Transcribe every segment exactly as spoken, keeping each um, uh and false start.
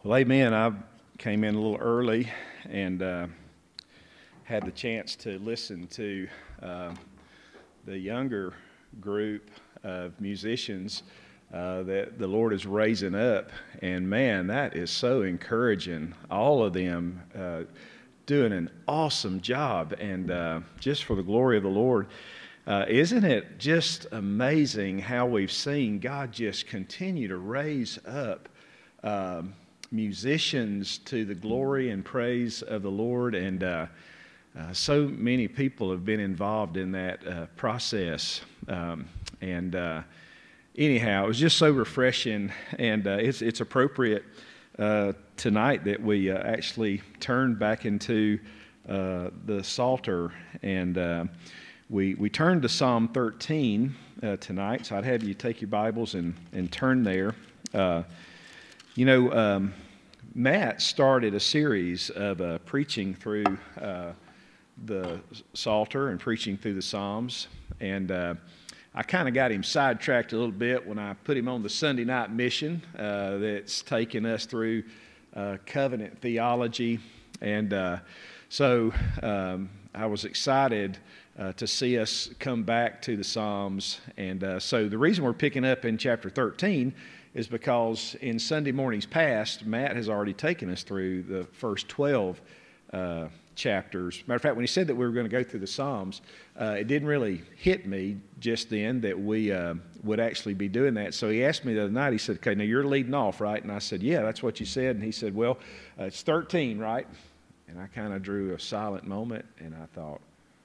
Well, amen. I came in a little early and uh, had the chance to listen to uh, the younger group of musicians uh, that the Lord is raising up. And man, that is so encouraging. All of them uh, doing an awesome job, and uh, just for the glory of the Lord. Uh, isn't it just amazing how we've seen God just continue to raise up um, musicians to the glory and praise of the Lord, and uh, uh, so many people have been involved in that uh, process. Um, and uh, anyhow, it was just so refreshing, and uh, it's it's appropriate uh, tonight that we uh, actually turn back into uh, the Psalter, and uh, we we turn to Psalm thirteen uh, tonight. So I'd have you take your Bibles and and turn there. Uh, You know, um, Matt started a series of uh, preaching through uh, the Psalter and preaching through the Psalms, and uh, I kind of got him sidetracked a little bit when I put him on the Sunday night mission uh, that's taken us through uh, covenant theology, and uh, so um, I was excited uh, to see us come back to the Psalms, and uh, so the reason we're picking up in chapter thirteen is because in Sunday mornings past, Matt has already taken us through the first twelve uh, chapters. Matter of fact, when he said that we were going to go through the Psalms, uh, it didn't really hit me just then that we uh, would actually be doing that. So he asked me the other night, he said, okay, now you're leading off, right? And I said, yeah, that's what you said. And he said, well, uh, it's thirteen, right? And I kind of drew a silent moment, and I thought,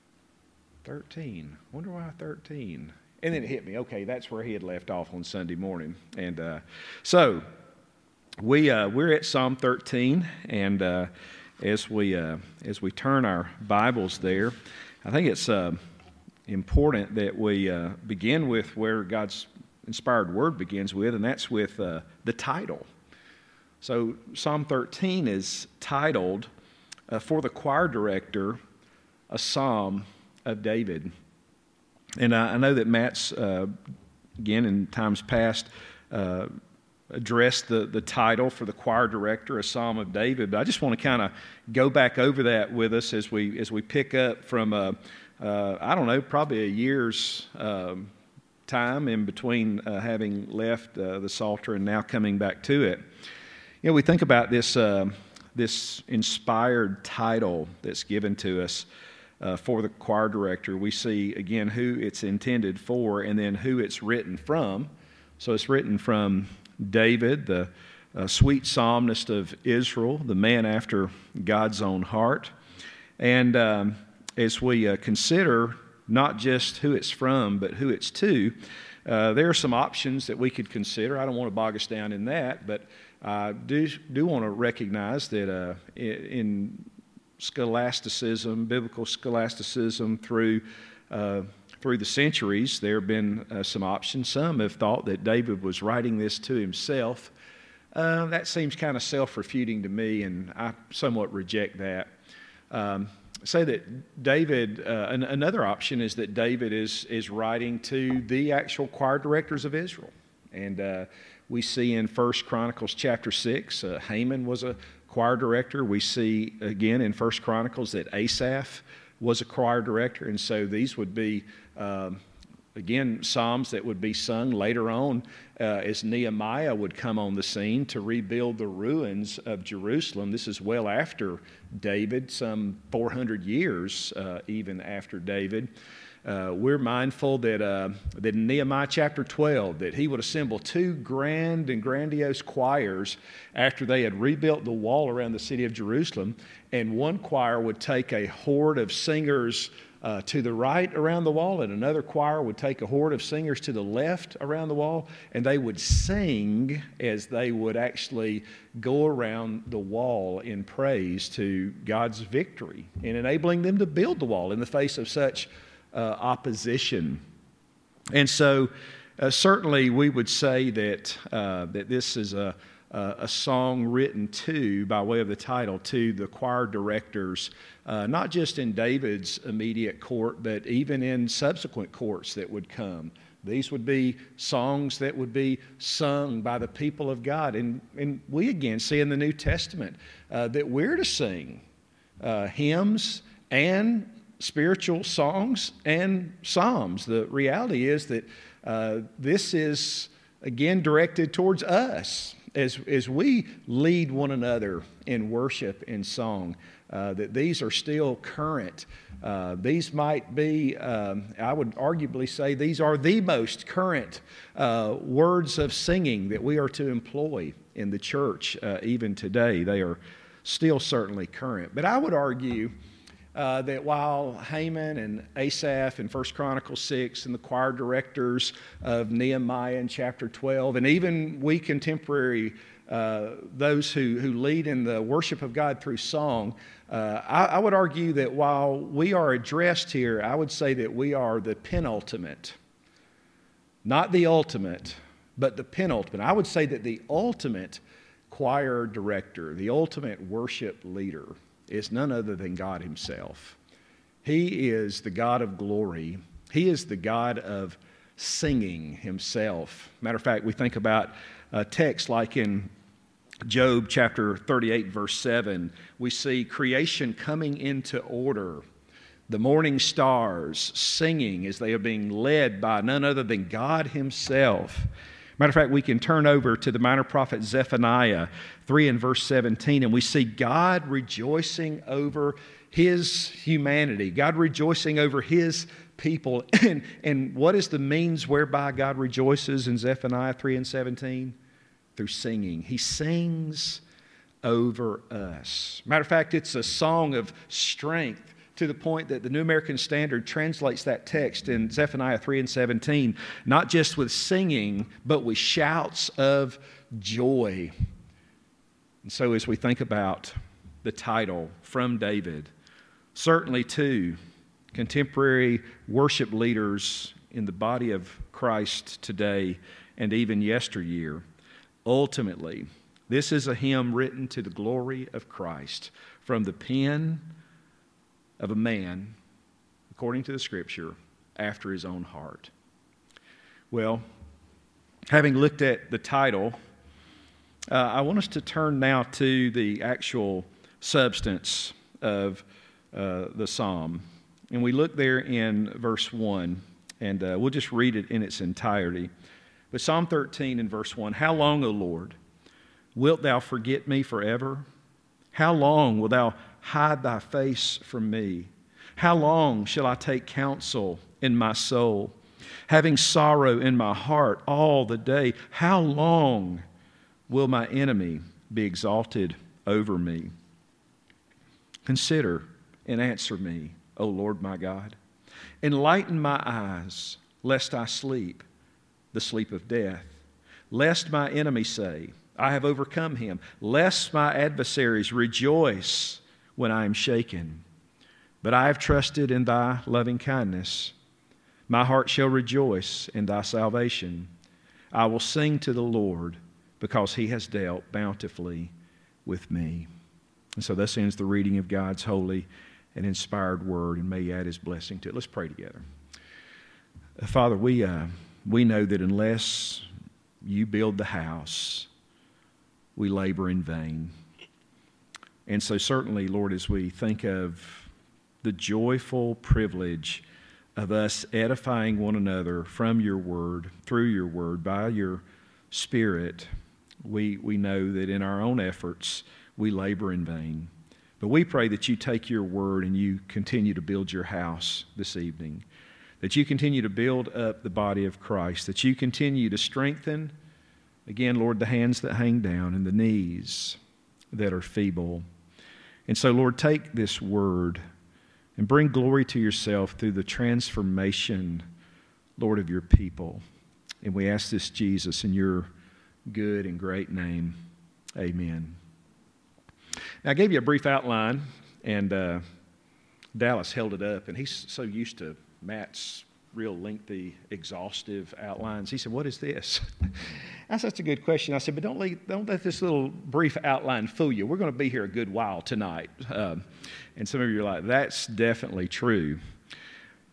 thirteen? Wonder why thirteen? And then it hit me, okay, that's where he had left off on Sunday morning. And uh, so we, uh, we're at Psalm thirteen, and uh, as, we, uh, as we turn our Bibles there, I think it's uh, important that we uh, begin with where God's inspired word begins with, and that's with uh, the title. So Psalm thirteen is titled, uh, For the Choir Director, a Psalm of David. And I know that Matt's, uh, again, in times past, uh, addressed the, the title for the choir director, a Psalm of David. But I just want to kind of go back over that with us as we as we pick up from, uh, uh, I don't know, probably a year's um, time in between uh, having left uh, the Psalter and now coming back to it. You know, we think about this uh, this inspired title that's given to us. Uh, for the choir director, we see again who it's intended for and then who it's written from. So it's written from David, the uh, sweet psalmist of Israel, the man after God's own heart. And um, as we uh, consider not just who it's from, but who it's to, uh, there are some options that we could consider. I don't want to bog us down in that, but I do, do want to recognize that uh, in scholasticism, biblical scholasticism through uh, through the centuries, there have been uh, some options. Some have thought that David was writing this to himself. Uh, that seems kind of self-refuting to me, and I somewhat reject that. Um, say that David, uh, an, another option is that David is is writing to the actual choir directors of Israel. And uh, we see in First Chronicles chapter six, uh, Haman was a choir director. We see again in First Chronicles that Asaph was a choir director, and so these would be um, again psalms that would be sung later on uh, as Nehemiah would come on the scene to rebuild the ruins of Jerusalem. This is well after David, some four hundred years uh, even after David. Uh, we're mindful that, uh, that in Nehemiah chapter twelve, that he would assemble two grand and grandiose choirs after they had rebuilt the wall around the city of Jerusalem, and one choir would take a horde of singers uh, to the right around the wall, and another choir would take a horde of singers to the left around the wall, and they would sing as they would actually go around the wall in praise to God's victory in enabling them to build the wall in the face of such Uh, opposition. And so uh, certainly we would say that uh, that this is a, a, a song written to, by way of the title, to the choir directors, uh, not just in David's immediate court, but even in subsequent courts that would come. These would be songs that would be sung by the people of God. And, and we again see in the New Testament uh, that we're to sing uh, hymns and spiritual songs and psalms. The reality is that uh, this is, again, directed towards us as, as we lead one another in worship and song, uh, that these are still current. Uh, these might be, um, I would arguably say, these are the most current uh, words of singing that we are to employ in the church uh, even today. They are still certainly current. But I would argue uh, that while Haman and Asaph in First Chronicles six and the choir directors of Nehemiah in chapter twelve, and even we contemporary Uh, those who, who lead in the worship of God through song, uh, I, I would argue that while we are addressed here, I would say that we are the penultimate, not the ultimate, but the penultimate. I would say that the ultimate choir director, the ultimate worship leader, is none other than God Himself. He is the God of glory. He is the God of singing Himself. Matter of fact, we think about a text like in Job chapter thirty-eight, verse seven, we see creation coming into order. The morning stars singing as they are being led by none other than God Himself. Matter of fact, we can turn over to the minor prophet Zephaniah three and verse seventeen, and we see God rejoicing over His humanity, God rejoicing over His people. And, and what is the means whereby God rejoices in Zephaniah three and seventeen? Through singing. He sings over us. Matter of fact, it's a song of strength to the point that the New American Standard translates that text in Zephaniah three and seventeen, not just with singing, but with shouts of joy. And so as we think about the title, From David, certainly too, contemporary worship leaders in the body of Christ today and even yesteryear, ultimately, this is a hymn written to the glory of Christ from the pen of a man, according to the Scripture, after his own heart. Well, having looked at the title, uh, I want us to turn now to the actual substance of uh, the psalm. And we look there in verse one, and uh, we'll just read it in its entirety. But Psalm thirteen and verse one, "How long, O Lord, wilt Thou forget me forever? How long wilt Thou hide Thy face from me? How long shall I take counsel in my soul, having sorrow in my heart all the day? How long will my enemy be exalted over me? Consider and answer me, O Lord my God. Enlighten my eyes, lest I sleep the sleep of death. Lest my enemy say, I have overcome him. Lest my adversaries rejoice when I am shaken. But I have trusted in Thy loving kindness. My heart shall rejoice in Thy salvation. I will sing to the Lord because He has dealt bountifully with me." And so thus ends the reading of God's holy and inspired word, and may He add His blessing to it. Let's pray together. Uh, Father, we... Uh, We know that unless You build the house, we labor in vain. And so certainly, Lord, as we think of the joyful privilege of us edifying one another from Your word, through Your word, by Your Spirit, we, we know that in our own efforts, we labor in vain. But we pray that You take Your word and You continue to build Your house this evening, that You continue to build up the body of Christ, that You continue to strengthen, again, Lord, the hands that hang down and the knees that are feeble. And so, Lord, take this word and bring glory to Yourself through the transformation, Lord, of Your people. And we ask this, Jesus, in Your good and great name. Amen. Now, I gave you a brief outline, and uh, Dallas held it up, and he's so used to Matt's real lengthy, exhaustive outlines. He said, "What is this?" That's such a good question. I said, but don't let, don't let this little brief outline fool you. We're going to be here a good while tonight. Um, and some of you are like, that's definitely true.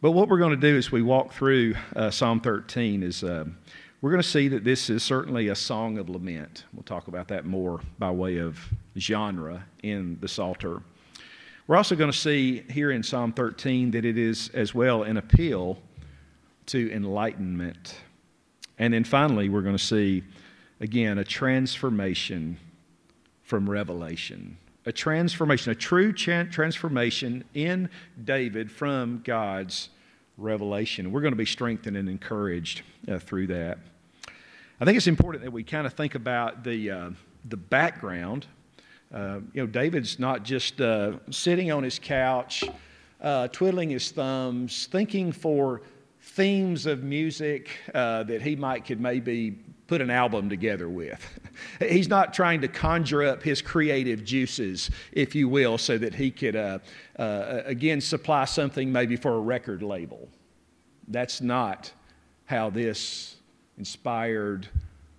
But what we're going to do as we walk through uh, Psalm thirteen is uh, we're going to see that this is certainly a song of lament. We'll talk about that more by way of genre in the Psalter. We're also going to see here in Psalm thirteen that it is as well an appeal to enlightenment. And then finally, we're going to see, again, a transformation from revelation. A transformation, a true transformation in David from God's revelation. We're going to be strengthened and encouraged uh, through that. I think it's important that we kind of think about the uh, the background. Uh, you know, David's not just uh, sitting on his couch, uh, twiddling his thumbs, thinking for themes of music uh, that he might could maybe put an album together with. He's not trying to conjure up his creative juices, if you will, so that he could, uh, uh, again, supply something maybe for a record label. That's not how this inspired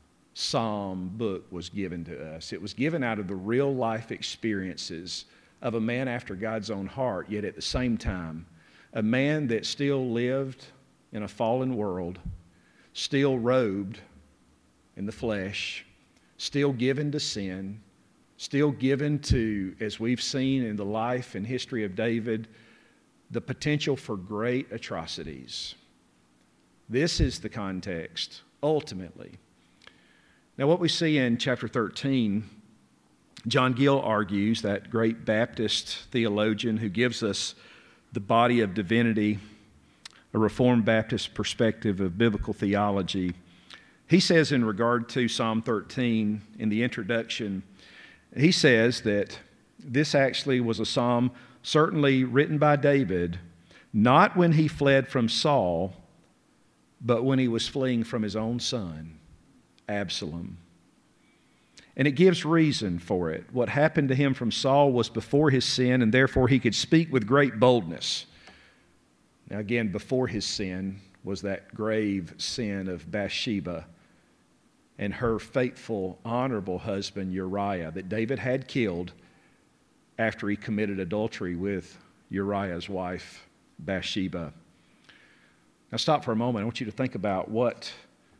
psalm book was given to us. It was given out of the real life experiences of a man after God's own heart, yet at the same time, a man that still lived in a fallen world, still robed in the flesh, still given to sin, still given to, as we've seen in the life and history of David, the potential for great atrocities. This is the context, ultimately. Now, what we see in chapter thirteen, John Gill argues, that great Baptist theologian who gives us the body of divinity, a Reformed Baptist perspective of biblical theology. He says in regard to Psalm thirteen, in the introduction, he says that this actually was a psalm certainly written by David, not when he fled from Saul, but when he was fleeing from his own son, Absalom. And it gives reason for it. What happened to him from Saul was before his sin, and therefore he could speak with great boldness. Now again, before his sin was that grave sin of Bathsheba and her faithful, honorable husband Uriah that David had killed after he committed adultery with Uriah's wife, Bathsheba. Now stop for a moment. I want you to think about what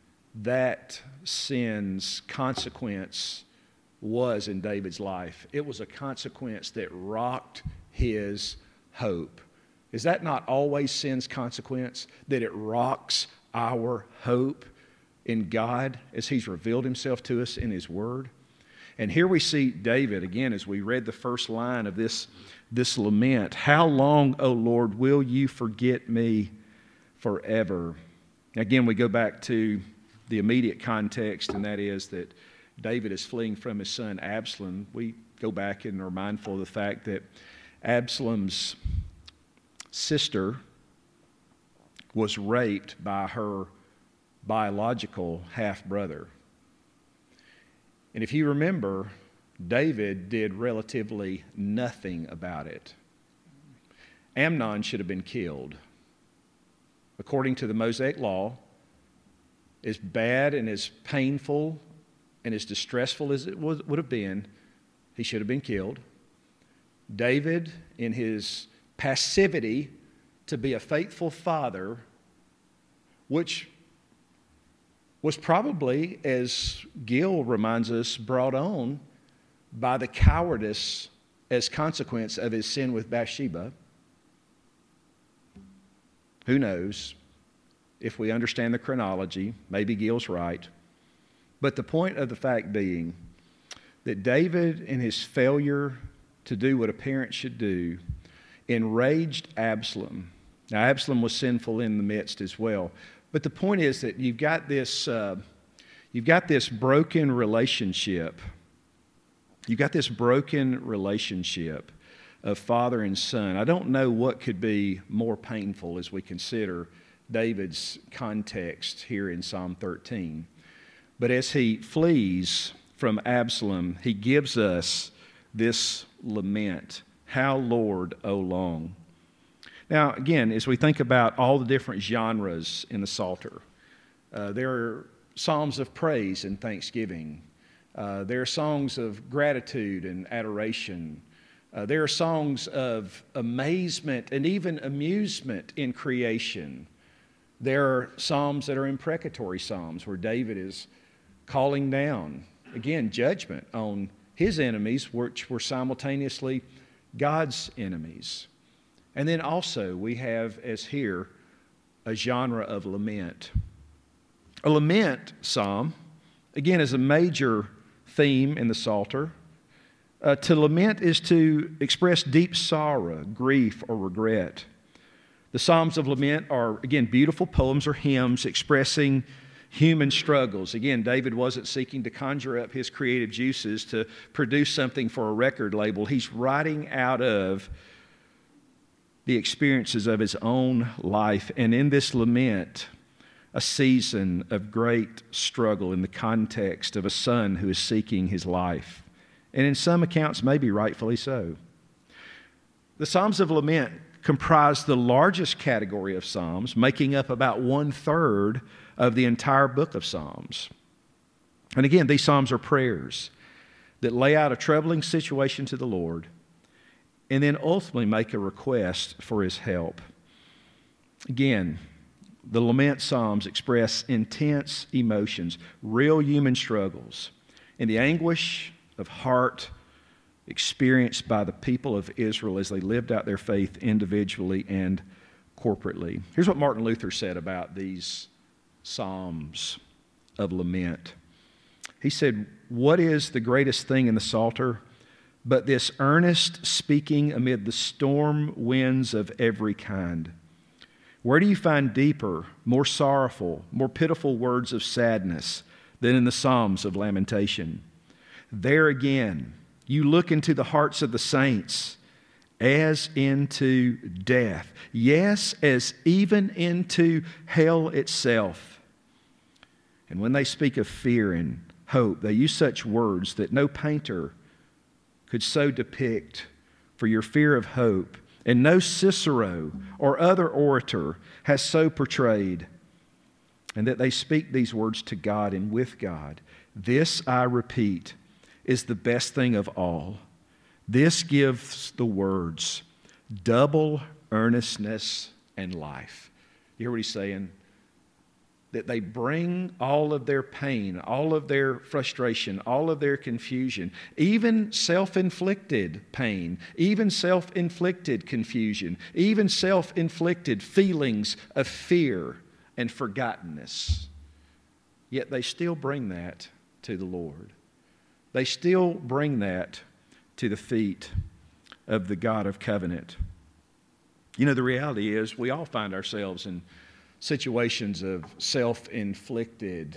that sin's consequence was in David's life. It was a consequence that rocked his hope. Is that not always sin's consequence? That it rocks our hope in God as He's revealed Himself to us in His Word? And here we see David, again, as we read the first line of this, this lament, "How long, O Lord, will you forget me forever?" Again, we go back to the immediate context, and that is that David is fleeing from his son Absalom. We go back and are mindful of the fact that Absalom's sister was raped by her biological half-brother. And if you remember, David did relatively nothing about it. Amnon should have been killed. According to the Mosaic law, as bad and as painful and as distressful as it was, would have been, he should have been killed. David, in his passivity to be a faithful father, which was probably, as Gill reminds us, brought on by the cowardice as consequence of his sin with Bathsheba. Who knows? If we understand the chronology, maybe Gill's right. But the point of the fact being that David, in his failure to do what a parent should do, enraged Absalom. Now, Absalom was sinful in the midst as well. But the point is that you've got this, uh, you've got this broken relationship. You've got this broken relationship of father and son. I don't know what could be more painful as we consider David's context here in Psalm thirteen. But as he flees from Absalom, he gives us this lament, "How, Lord, O long?" Now, again, as we think about all the different genres in the Psalter, uh, there are psalms of praise and thanksgiving. Uh, there are songs of gratitude and adoration. Uh, there are songs of amazement and even amusement in creation. There are psalms that are imprecatory psalms where David is calling down, again, judgment on his enemies, which were simultaneously God's enemies. And then also we have, as here, a genre of lament. A lament psalm, again, is a major theme in the Psalter. Uh, to lament is to express deep sorrow, grief, or regret. The Psalms of Lament are, again, beautiful poems or hymns expressing human struggles. Again, David wasn't seeking to conjure up his creative juices to produce something for a record label. He's writing out of the experiences of his own life. And in this lament, a season of great struggle in the context of a son who is seeking his life. And in some accounts, maybe rightfully so. The Psalms of Lament comprise the largest category of Psalms, making up about one-third of the entire book of Psalms. And again, these Psalms are prayers that lay out a troubling situation to the Lord and then ultimately make a request for His help. Again, the Lament Psalms express intense emotions, real human struggles, and the anguish of heart experienced by the people of Israel as they lived out their faith individually and corporately. Here's what Martin Luther said about these Psalms of lament. He said, "What is the greatest thing in the Psalter but this earnest speaking amid the storm winds of every kind? Where do you find deeper, more sorrowful, more pitiful words of sadness than in the Psalms of lamentation? There again, you look into the hearts of the saints as into death. Yes, as even into hell itself. And when they speak of fear and hope, they use such words that no painter could so depict for your fear of hope, and no Cicero or other orator has so portrayed. And that they speak these words to God and with God. This, I repeat, is the best thing of all. This gives the words double earnestness and life." You hear what he's saying? That they bring all of their pain, all of their frustration, all of their confusion, even self-inflicted pain, even self-inflicted confusion, even self-inflicted feelings of fear and forgottenness. Yet they still bring that to the Lord. They still bring that to the feet of the God of covenant. You know, the reality is we all find ourselves in situations of self-inflicted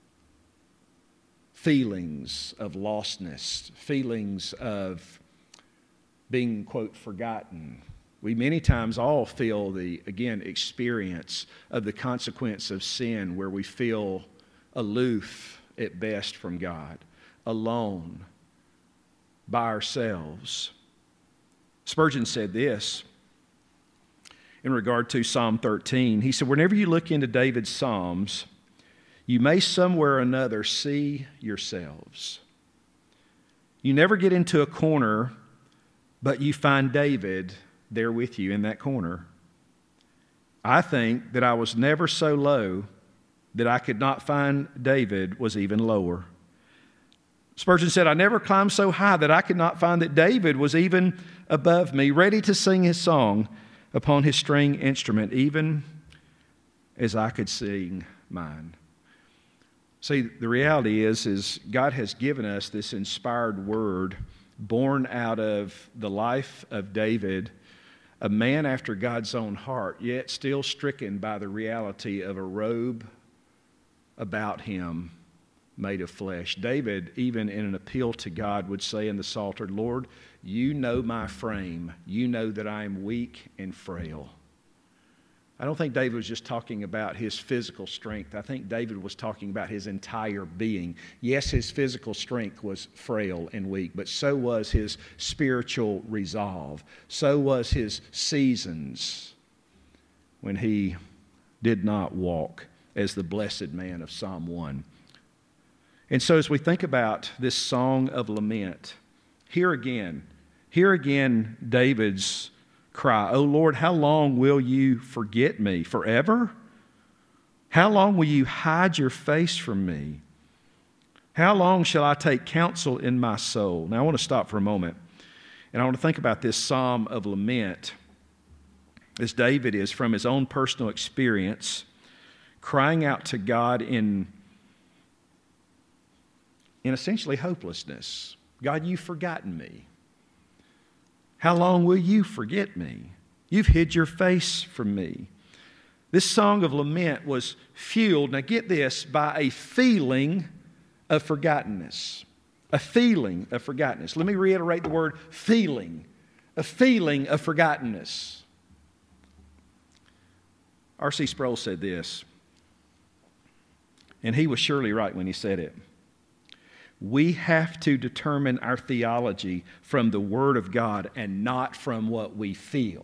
feelings of lostness, feelings of being, quote, forgotten. We many times all feel the, again, experience of the consequence of sin where we feel aloof at best from God, alone, by ourselves. Spurgeon said this in regard to Psalm thirteen. He said, "Whenever you look into David's Psalms, you may somewhere or another see yourselves. You never get into a corner, but you find David there with you in that corner. I think that I was never so low that I could not find David was even lower." Spurgeon said, "I never climbed so high that I could not find that David was even above me, ready to sing his song upon his string instrument, even as I could sing mine." See, the reality is, is God has given us this inspired word born out of the life of David, a man after God's own heart, yet still stricken by the reality of a robe about him made of flesh. David, even in an appeal to God, would say in the Psalter, "Lord, you know my frame. You know that I am weak and frail." I don't think David was just talking about his physical strength. I think David was talking about his entire being. Yes, his physical strength was frail and weak, but so was his spiritual resolve. So was his seasons when he did not walk as the blessed man of Psalm one. And so as we think about this song of lament, here again, Hear again David's cry, "O Lord, how long will you forget me? Forever? How long will you hide your face from me? How long shall I take counsel in my soul?" Now I want to stop for a moment, and I want to think about this psalm of lament, as David is from his own personal experience, crying out to God in, in essentially hopelessness. God, you've forgotten me. How long will you forget me? You've hid your face from me. This song of lament was fueled, now get this, by a feeling of forgottenness. A feeling of forgottenness. Let me reiterate the word feeling. A feeling of forgottenness. R C Sproul said this, and he was surely right when he said it. We have to determine our theology from the Word of God and not from what we feel.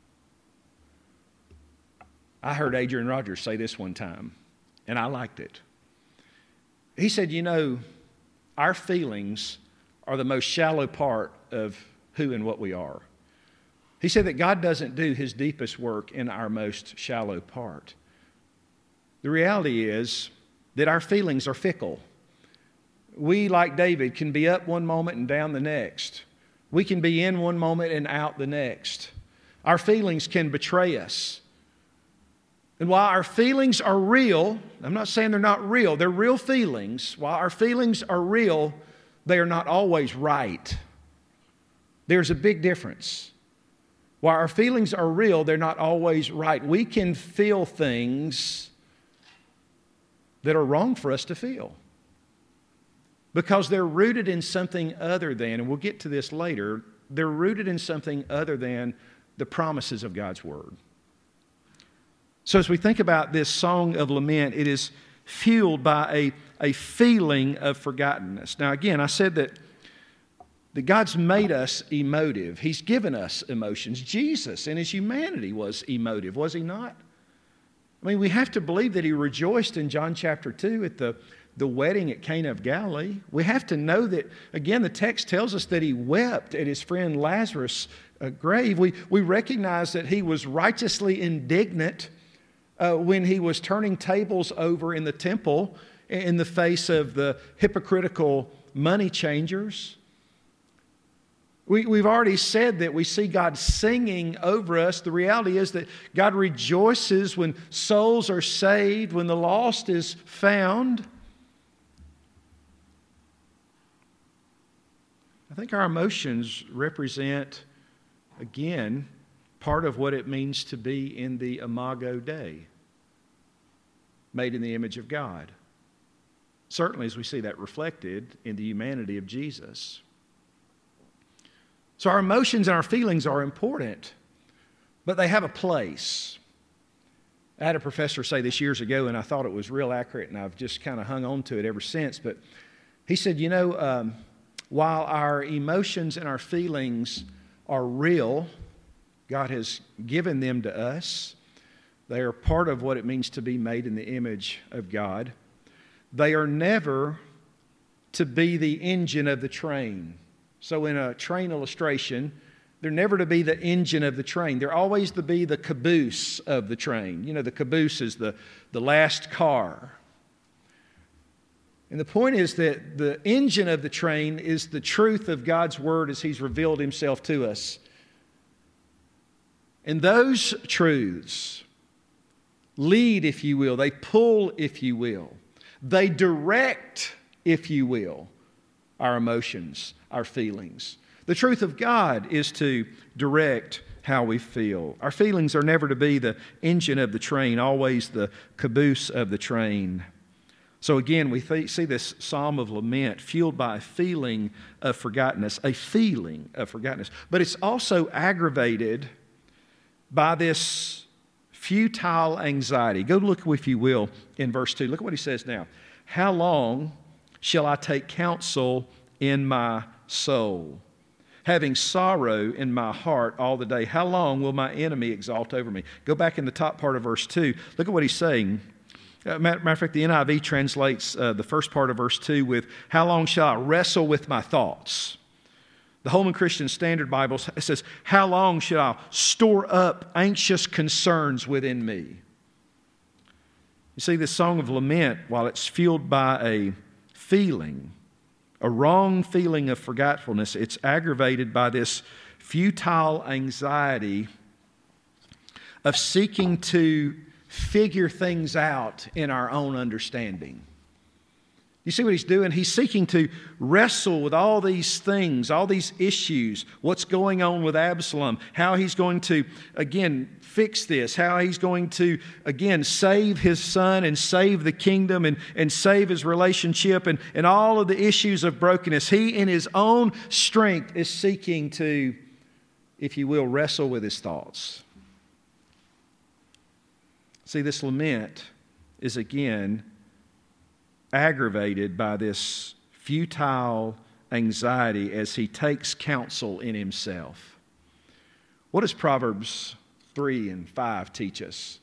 I heard Adrian Rogers say this one time, and I liked it. He said, you know, our feelings are the most shallow part of who and what we are. He said that God doesn't do His deepest work in our most shallow part. The reality is that our feelings are fickle. We, like David, can be up one moment and down the next. We can be in one moment and out the next. Our feelings can betray us. And while our feelings are real, I'm not saying they're not real, they're real feelings. While our feelings are real, they are not always right. There's a big difference. While our feelings are real, they're not always right. We can feel things that are wrong for us to feel, because they're rooted in something other than, and we'll get to this later, they're rooted in something other than the promises of God's Word. So as we think about this song of lament, it is fueled by a, a feeling of forgottenness. Now again, I said that, that God's made us emotive. He's given us emotions. Jesus in His humanity was emotive, was He not? I mean, we have to believe that He rejoiced in John chapter two at the the wedding at Cana of Galilee. We have to know that, again, the text tells us that He wept at His friend Lazarus' uh, grave. We, we recognize that He was righteously indignant uh, when He was turning tables over in the temple in the face of the hypocritical money changers. We, we've already said that we see God singing over us. The reality is that God rejoices when souls are saved, when the lost is found. I think our emotions represent, again, part of what it means to be in the Imago Dei, made in the image of God. Certainly as we see that reflected in the humanity of Jesus. So our emotions and our feelings are important, but they have a place. I had a professor say this years ago, and I thought it was real accurate, and I've just kind of hung on to it ever since. But he said, you know, um, while our emotions and our feelings are real, God has given them to us. They are part of what it means to be made in the image of God. They are never to be the engine of the train. So in a train illustration, they're never to be the engine of the train. They're always to be the caboose of the train. You know, the caboose is the, the last car. And the point is that the engine of the train is the truth of God's Word as He's revealed Himself to us. And those truths lead, if you will, they pull, if you will, they direct, if you will, our emotions, our feelings. The truth of God is to direct how we feel. Our feelings are never to be the engine of the train, always the caboose of the train. So again, we th- see this psalm of lament fueled by a feeling of forgottenness, a feeling of forgottenness. But it's also aggravated by this futile anxiety. Go look, if you will, in verse two. Look at what he says now. How long shall I take counsel in my soul, having sorrow in my heart all the day? How long will my enemy exalt over me? Go back in the top part of verse two. Look at what he's saying. Uh, matter, matter of fact, the N I V translates uh, the first part of verse two with, how long shall I wrestle with my thoughts? The Holman Christian Standard Bible says, how long should I store up anxious concerns within me? You see, this song of lament, while it's fueled by a feeling, a wrong feeling of forgetfulness, it's aggravated by this futile anxiety of seeking to figure things out in our own understanding. You see what he's doing? He's seeking to wrestle with all these things, all these issues, what's going on with Absalom, how he's going to, again, fix this, how he's going to, again, save his son and save the kingdom and, and save his relationship and, and all of the issues of brokenness. He, in his own strength, is seeking to, if you will, wrestle with his thoughts. See, this lament is, again, aggravated by this futile anxiety as he takes counsel in himself. What does Proverbs three and five teach us?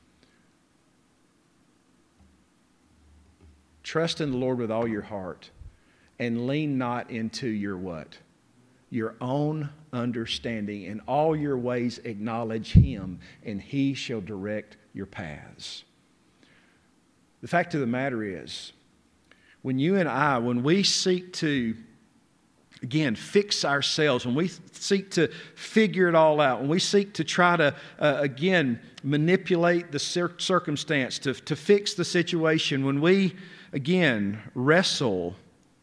Trust in the Lord with all your heart and lean not into your what? Your own understanding. In all your ways acknowledge Him, and He shall direct your paths. The fact of the matter is, when you and I, when we seek to, again, fix ourselves, when we seek to figure it all out, when we seek to try to, uh, again, manipulate the cir- circumstance, to, to fix the situation, when we, again, wrestle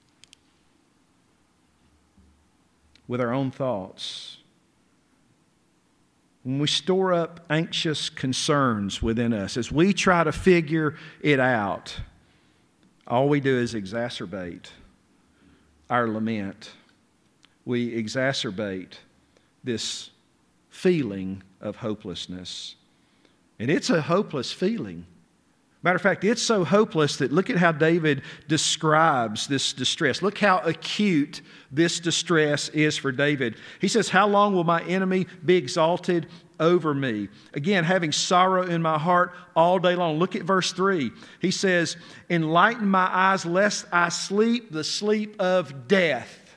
with our own thoughts, when we store up anxious concerns within us, as we try to figure it out, all we do is exacerbate our lament. We exacerbate this feeling of hopelessness. And it's a hopeless feeling. Matter of fact, it's so hopeless that look at how David describes this distress. Look how acute this distress is for David. He says, how long will my enemy be exalted over me? Again, having sorrow in my heart all day long. Look at verse three. He says, enlighten my eyes lest I sleep the sleep of death.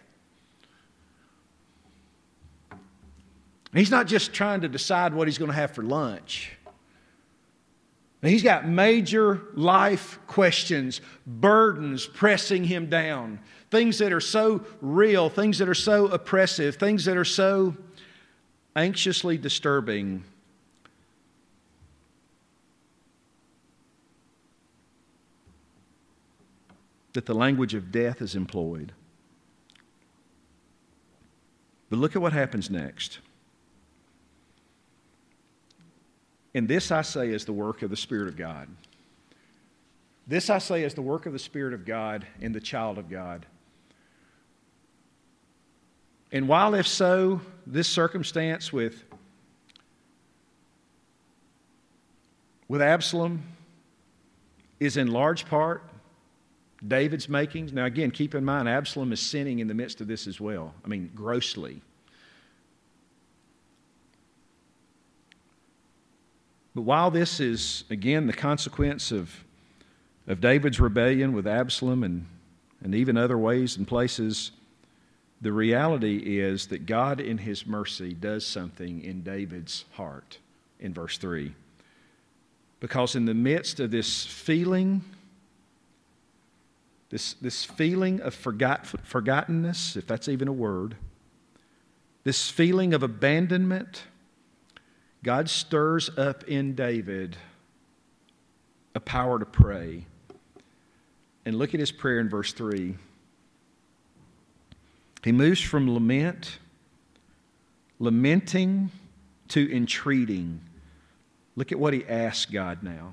He's not just trying to decide what he's going to have for lunch. He's got major life questions, burdens pressing him down, things that are so real, things that are so oppressive, things that are so anxiously disturbing. That the language of death is employed. But look at what happens next. And this, I say, is the work of the Spirit of God. This, I say, is the work of the Spirit of God in the child of God. And while, if so, this circumstance with, with Absalom is in large part David's makings. Now, again, keep in mind, Absalom is sinning in the midst of this as well. I mean, grossly. But while this is, again, the consequence of, of David's rebellion with Absalom and, and even other ways and places, the reality is that God in His mercy does something in David's heart in verse three. Because in the midst of this feeling, this, this feeling of forgot, forgottenness, if that's even a word, this feeling of abandonment, God stirs up in David a power to pray. And look at his prayer in verse three. He moves from lament, lamenting, to entreating. Look at what he asks God now.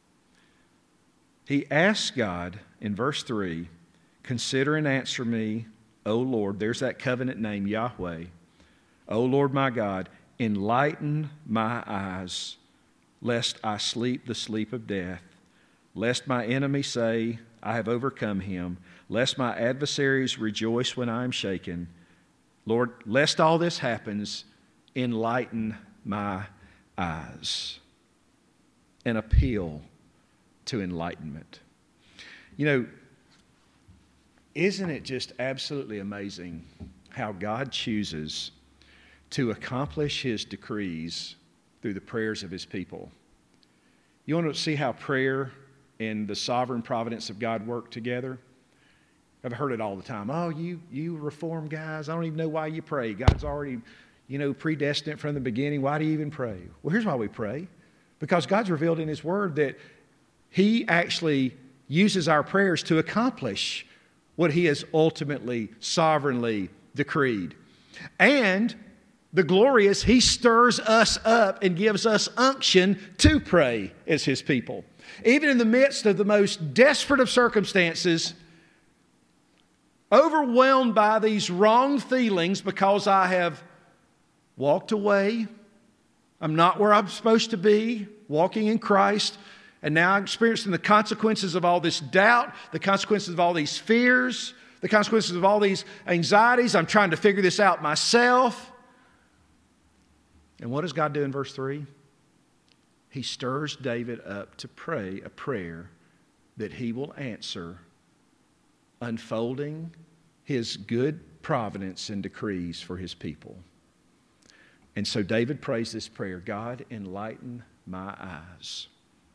He asks God in verse three, consider and answer me, O Lord. There's that covenant name, Yahweh. O Lord my God, enlighten my eyes, lest I sleep the sleep of death, lest my enemy say, I have overcome him, lest my adversaries rejoice when I am shaken. Lord, lest all this happens, enlighten my eyes. An appeal to enlightenment. You know, isn't it just absolutely amazing how God chooses to accomplish His decrees through the prayers of His people. You want to see how prayer and the sovereign providence of God work together? I've heard it all the time. Oh, you you reform guys, I don't even know why you pray. God's already, you know, predestined from the beginning. Why do you even pray? Well, here's why we pray. Because God's revealed in His Word that He actually uses our prayers to accomplish what He has ultimately, sovereignly decreed. And the glory is He stirs us up and gives us unction to pray as His people. Even in the midst of the most desperate of circumstances, overwhelmed by these wrong feelings because I have walked away, I'm not where I'm supposed to be, walking in Christ, and now I'm experiencing the consequences of all this doubt, the consequences of all these fears, the consequences of all these anxieties. I'm trying to figure this out myself. And what does God do in verse three? He stirs David up to pray a prayer that he will answer, unfolding His good providence and decrees for His people. And so David prays this prayer, God, enlighten my eyes.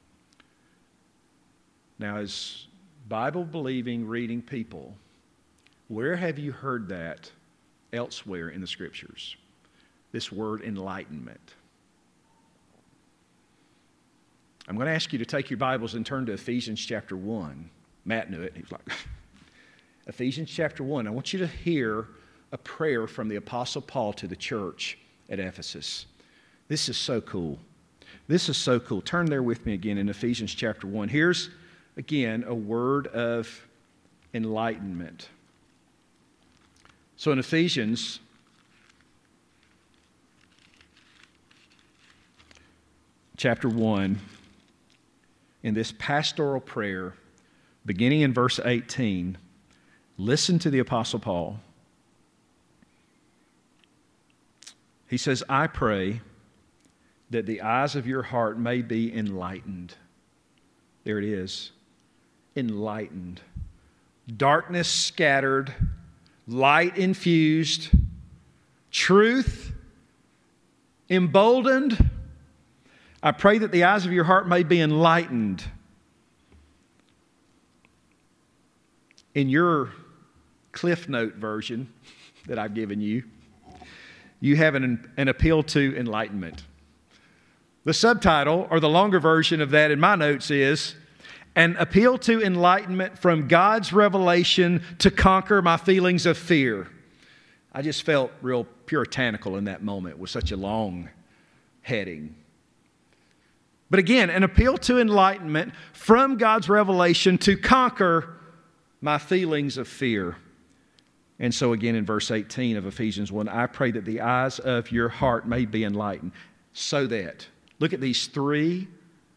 Now, as Bible-believing, reading people, where have you heard that elsewhere in the Scriptures? This word enlightenment. I'm going to ask you to take your Bibles and turn to Ephesians chapter one. Matt knew it. He was like, Ephesians chapter one. I want you to hear a prayer from the Apostle Paul to the church at Ephesus. This is so cool. This is so cool. Turn there with me again in Ephesians chapter one. Here's, again, a word of enlightenment. So in Ephesians chapter one, in this pastoral prayer, beginning in verse eighteen, listen to the Apostle Paul. He says, I pray that the eyes of your heart may be enlightened. There it is. Enlightened. Darkness scattered, light infused, truth emboldened. I pray that the eyes of your heart may be enlightened. In your Cliff Note version that I've given you, you have an, an appeal to enlightenment. The subtitle, or the longer version of that in my notes, is an appeal to enlightenment from God's revelation to conquer my feelings of fear. I just felt real puritanical in that moment with such a long heading. But again, an appeal to enlightenment from God's revelation to conquer my feelings of fear. And so again in verse eighteen of Ephesians one, I pray that the eyes of your heart may be enlightened, so that, look at these three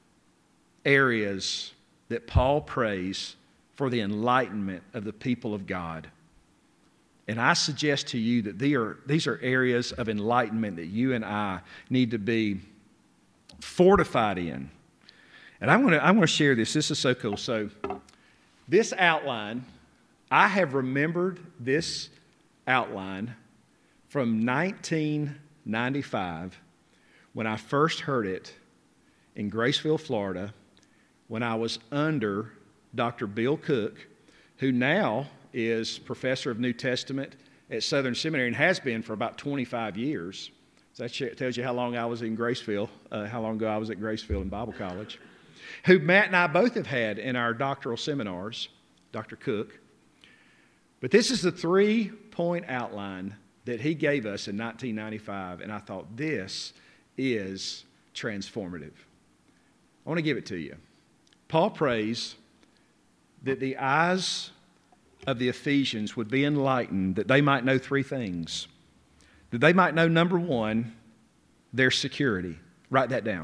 areas that Paul prays for the enlightenment of the people of God. And I suggest to you that these are, these are areas of enlightenment that you and I need to be fortified in. And I want to I want to share this. This is so cool. So this outline, I have remembered this outline from nineteen ninety-five when I first heard it in Graceville, Florida, when I was under Doctor Bill Cook, who now is professor of New Testament at Southern Seminary and has been for about twenty-five years. So that tells you how long I was in Graceville, uh, how long ago I was at Graceville in Bible College, who Matt and I both have had in our doctoral seminars, Doctor Cook. But this is the three-point outline that he gave us in nineteen ninety-five, and I thought, this is transformative. I want to give it to you. Paul prays that the eyes of the Ephesians would be enlightened, that they might know three things. That they might know, number one, their security. Write that down.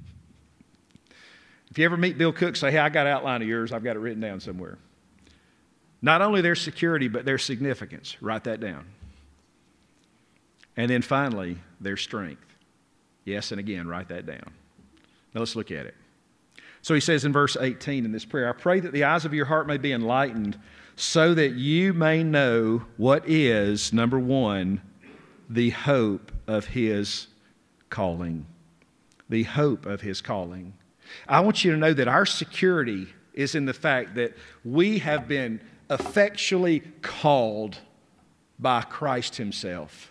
If you ever meet Bill Cook, say, hey, I got an outline of yours. I've got it written down somewhere. Not only their security, but their significance. Write that down. And then finally, their strength. Yes, and again, write that down. Now let's look at it. So he says in verse eighteen in this prayer, I pray that the eyes of your heart may be enlightened so that you may know what is, number one, the hope of His calling. The hope of His calling. I want you to know that our security is in the fact that we have been effectually called by Christ Himself.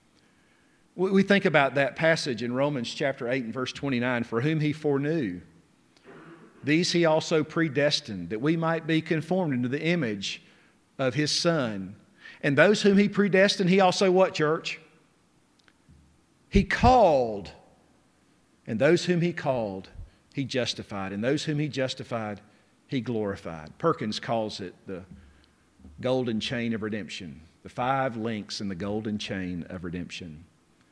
We think about that passage in Romans chapter eight and verse twenty-nine, for whom He foreknew, these He also predestined, that we might be conformed into the image of His Son. And those whom He predestined, He also what, church? He called. And those whom He called, He justified. And those whom He justified, He glorified. Perkins calls it the golden chain of redemption. The five links in the golden chain of redemption.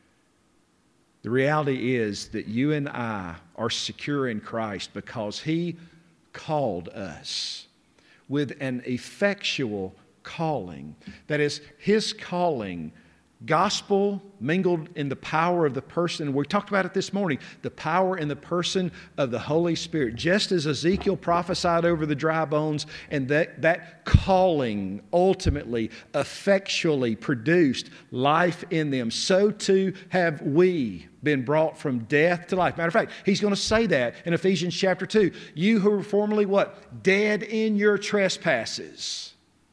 The reality is that you and I are secure in Christ because He called us with an effectual calling. That is, His calling, gospel mingled in the power of the person. We talked about it this morning, the power in the person of the Holy Spirit. Just as Ezekiel prophesied over the dry bones, and that, that calling ultimately, effectually produced life in them, so too have we been brought from death to life. Matter of fact, he's going to say that in Ephesians chapter two. You who were formerly what? Dead in your trespasses.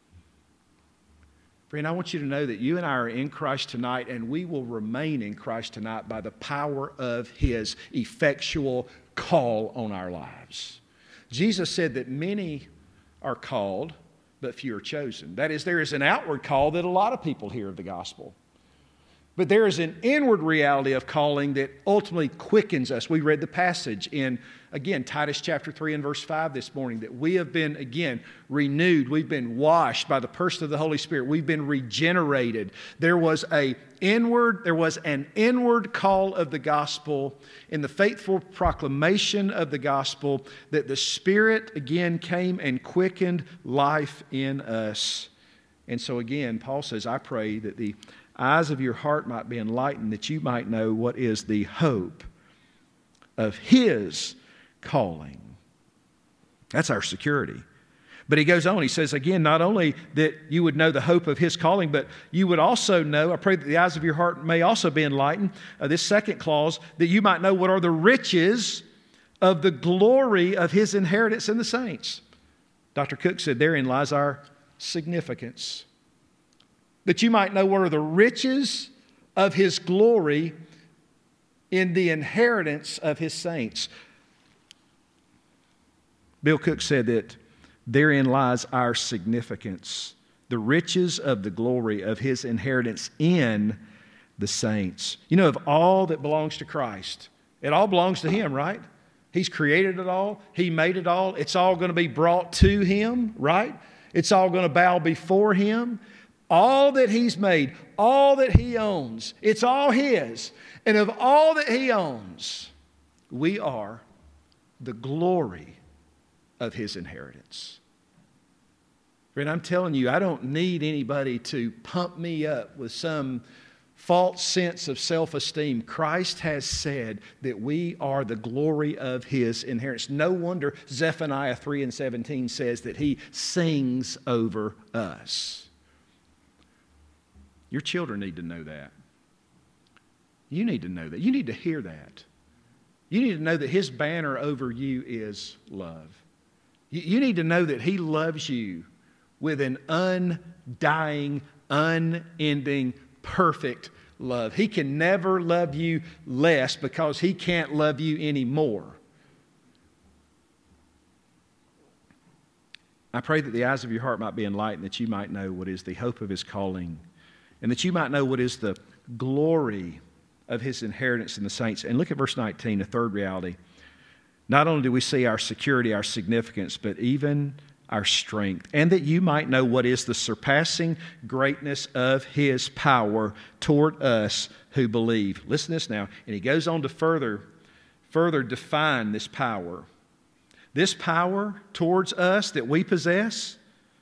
Friend, I want you to know that you and I are in Christ tonight, and we will remain in Christ tonight by the power of His effectual call on our lives. Jesus said that many are called, but few are chosen. That is, there is an outward call that a lot of people hear of the gospel. But there is an inward reality of calling that ultimately quickens us. We read the passage in, again, Titus chapter three and verse five this morning, that we have been, again, renewed. We've been washed by the person of the Holy Spirit. We've been regenerated. There was a inward, there was an inward call of the gospel in the faithful proclamation of the gospel that the Spirit, again, came and quickened life in us. And so, again, Paul says, I pray that the eyes of your heart might be enlightened, that you might know what is the hope of His calling. That's our security. But he goes on, he says again, not only that you would know the hope of His calling, but you would also know, I pray that the eyes of your heart may also be enlightened, uh, this second clause, that you might know what are the riches of the glory of His inheritance in the saints. Doctor Cook said, therein lies our significance. That you might know what are the riches of His glory in the inheritance of His saints. Bill Cook said that therein lies our significance. The riches of the glory of His inheritance in the saints. You know, of all that belongs to Christ, it all belongs to Him, right? He's created it all. He made it all. It's all going to be brought to Him, right? It's all going to bow before Him. All that He's made, all that He owns, it's all His. And of all that He owns, we are the glory of His inheritance. Friend, I'm telling you, I don't need anybody to pump me up with some false sense of self-esteem. Christ has said that we are the glory of His inheritance. No wonder Zephaniah three and seventeen says that He sings over us. Your children need to know that. You need to know that. You need to hear that. You need to know that His banner over you is love. You need to know that He loves you with an undying, unending, perfect love. He can never love you less because He can't love you anymore. I pray that the eyes of your heart might be enlightened, that you might know what is the hope of His calling, and that you might know what is the glory of His inheritance in the saints. And look at verse nineteen, the third reality. Not only do we see our security, our significance, but even our strength. And that you might know what is the surpassing greatness of His power toward us who believe. Listen to this now. And he goes on to further, further define this power. This power towards us that we possess,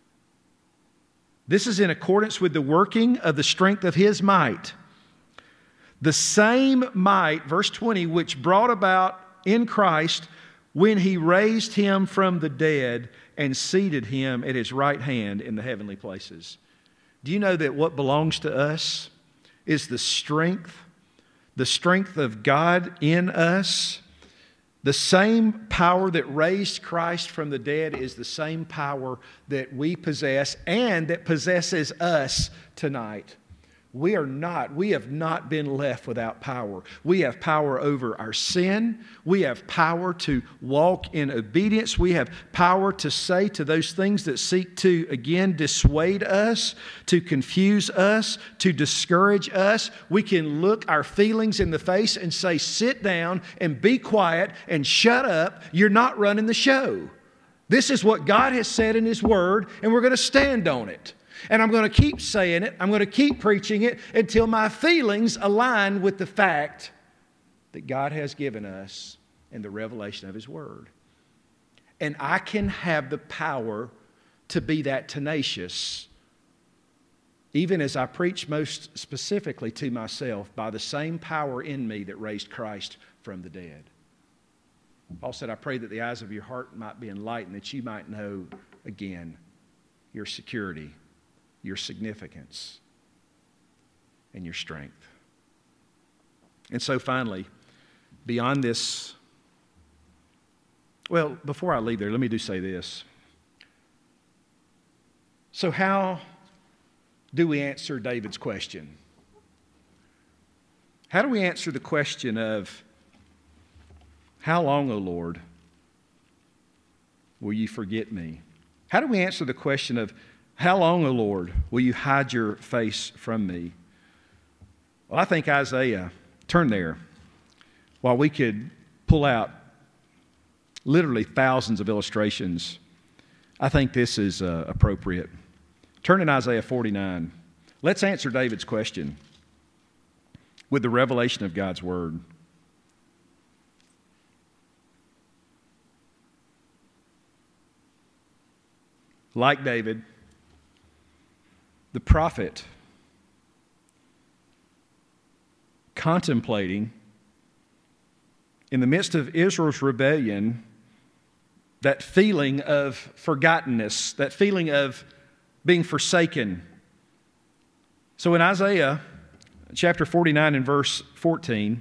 this is in accordance with the working of the strength of His might. The same might, verse twenty, which brought about in Christ when He raised Him from the dead and seated Him at His right hand in the heavenly places. Do you know that what belongs to us is the strength, the strength of God in us? The same power that raised Christ from the dead is the same power that we possess and that possesses us tonight. We are not, we have not been left without power. We have power over our sin. We have power to walk in obedience. We have power to say to those things that seek to, again, dissuade us, to confuse us, to discourage us. We can look our feelings in the face and say, sit down and be quiet and shut up. You're not running the show. This is what God has said in His Word, and we're going to stand on it. And I'm going to keep saying it. I'm going to keep preaching it until my feelings align with the fact that God has given us in the revelation of His Word. And I can have the power to be that tenacious, even as I preach most specifically to myself, by the same power in me that raised Christ from the dead. Paul said, I pray that the eyes of your heart might be enlightened, that you might know again your security, your significance, and your strength. And so finally, beyond this, well, before I leave there, let me do say this. So how do we answer David's question? How do we answer the question of, how long, O Lord, will you forget me? How do we answer the question of, how long, O Lord, will you hide your face from me? Well, I think Isaiah, turn there, while we could pull out literally thousands of illustrations, I think this is uh, appropriate. Turn in Isaiah forty-nine. Let's answer David's question with the revelation of God's Word. Like David, the prophet, contemplating in the midst of Israel's rebellion, that feeling of forgottenness, that feeling of being forsaken. So in Isaiah chapter forty-nine and verse fourteen,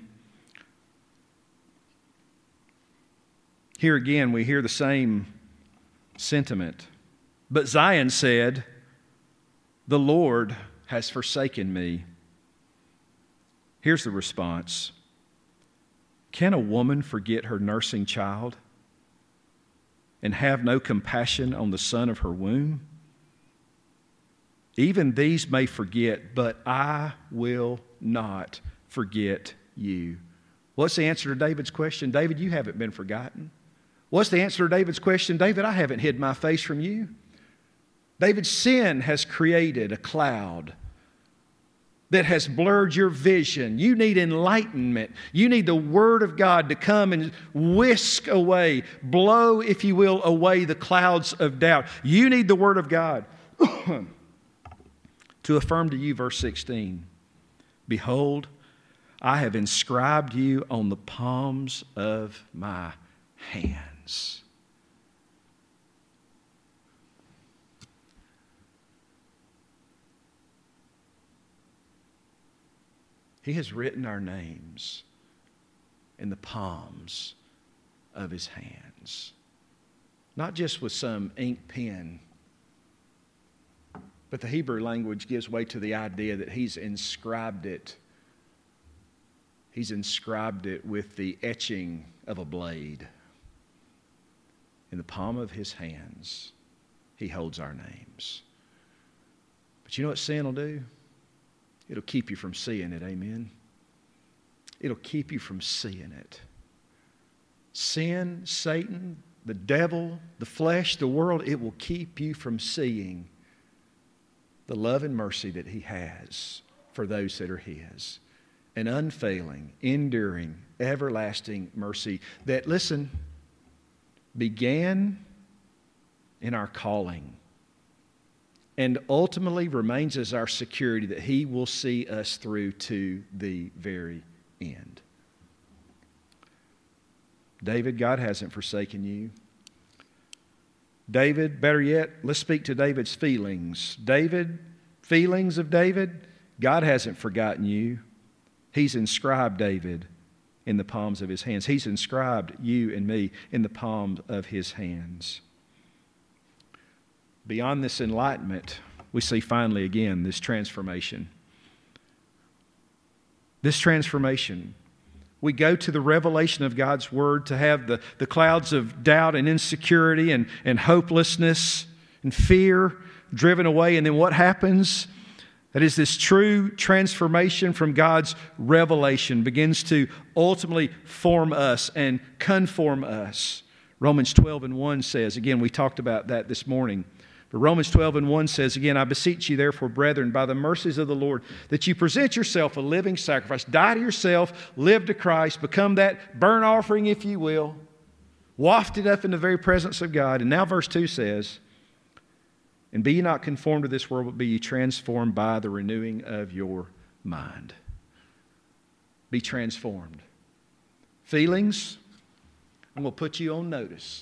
here again we hear the same sentiment. But Zion said, the Lord has forsaken me. Here's the response. Can a woman forget her nursing child and have no compassion on the son of her womb? Even these may forget, but I will not forget you. What's the answer to David's question? David, you haven't been forgotten. What's the answer to David's question? David, I haven't hid my face from you. David's sin has created a cloud that has blurred your vision. You need enlightenment. You need the Word of God to come and whisk away, blow, if you will, away the clouds of doubt. You need the Word of God to affirm to you, verse sixteen, behold, I have inscribed you on the palms of my hands. He has written our names in the palms of His hands. Not just with some ink pen, but the Hebrew language gives way to the idea that He's inscribed it. He's inscribed it with the etching of a blade. In the palm of His hands, He holds our names. But you know what sin will do? It'll keep you from seeing it, amen? It'll keep you from seeing it. Sin, Satan, the devil, the flesh, the world, it will keep you from seeing the love and mercy that He has for those that are His. An unfailing, enduring, everlasting mercy that, listen, began in our calling and ultimately remains as our security that He will see us through to the very end. David, God hasn't forsaken you. David, better yet, let's speak to David's feelings. David, feelings of David, God hasn't forgotten you. He's inscribed David in the palms of His hands. He's inscribed you and me in the palms of His hands. Beyond this enlightenment, we see finally again this transformation. This transformation. We go to the revelation of God's Word to have the, the clouds of doubt and insecurity and, and hopelessness and fear driven away. And then what happens? That is, this true transformation from God's revelation begins to ultimately form us and conform us. Romans twelve and one says, again, we talked about that this morning. But Romans twelve and one says, again, I beseech you therefore, brethren, by the mercies of the Lord, that you present yourself a living sacrifice. Die to yourself, live to Christ, become that burnt offering, if you will, wafted up in the very presence of God. And now verse two says, and be ye not conformed to this world, but be ye transformed by the renewing of your mind. Be transformed. Feelings, I'm going to put you on notice.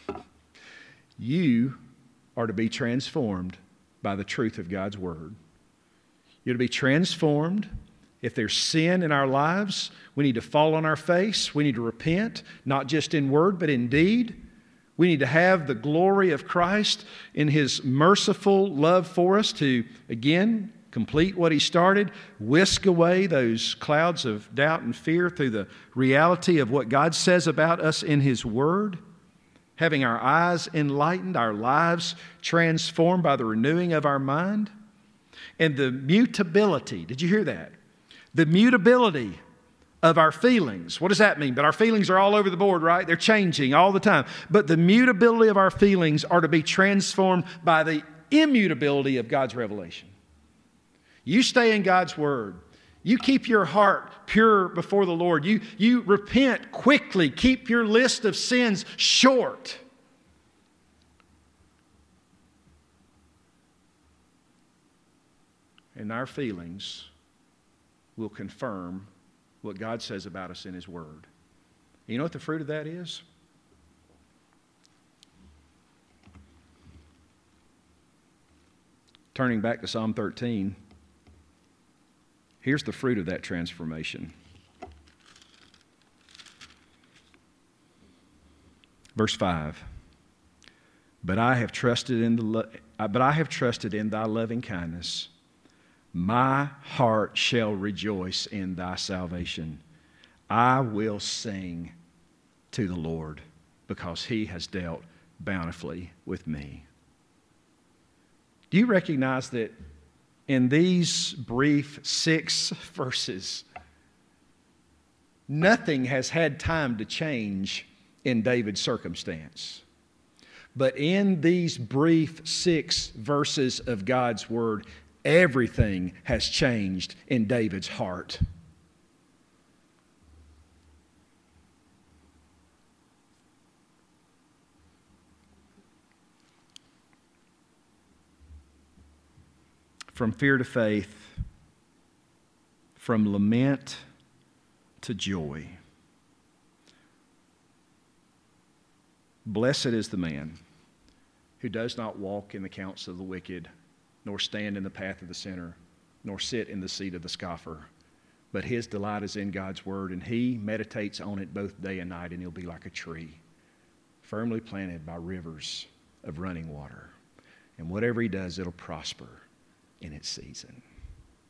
You are to be transformed by the truth of God's Word. You're to be transformed. If there's sin in our lives, we need to fall on our face. We need to repent, not just in word, but in deed. We need to have the glory of Christ in His merciful love for us to, again, complete what He started, whisk away those clouds of doubt and fear through the reality of what God says about us in His Word. Having our eyes enlightened, our lives transformed by the renewing of our mind. And the mutability, did you hear that? The mutability of our feelings. What does that mean? But our feelings are all over the board, right? They're changing all the time. But the mutability of our feelings are to be transformed by the immutability of God's revelation. You stay in God's Word. You keep your heart pure before the Lord. You, you repent quickly. Keep your list of sins short. And our feelings will confirm what God says about us in His Word. You know what the fruit of that is? Turning back to Psalm thirteen. Here's the fruit of that transformation. Verse five. But I have trusted in the lo- but I have trusted in thy loving kindness. My heart shall rejoice in thy salvation. I will sing to the Lord because he has dealt bountifully with me. Do you recognize that in these brief six verses, nothing has had time to change in David's circumstance? But in these brief six verses of God's Word, everything has changed in David's heart. From fear to faith, from lament to joy. Blessed is the man who does not walk in the counsel of the wicked, nor stand in the path of the sinner, nor sit in the seat of the scoffer. But his delight is in God's Word, and he meditates on it both day and night, and he'll be like a tree, firmly planted by rivers of running water. And whatever he does, it'll prosper in its season.